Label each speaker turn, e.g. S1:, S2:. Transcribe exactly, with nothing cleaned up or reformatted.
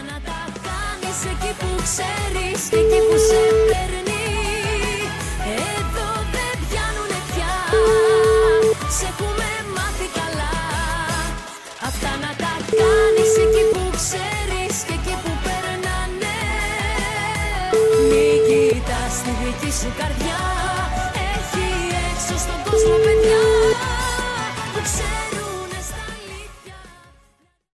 S1: να τα κάνεις εκεί που ξέρεις και εκεί που σε παίρνει. Εδώ δεν πιάνουνε πια, σε έχουμε μάθει καλά. Αυτά να τα κάνεις εκεί που ξέρεις και εκεί που περνάνε. Μην κοιτάς τη δική σου καρδιά, έχει έξω στον κόσμο παιδιά που ξέρει.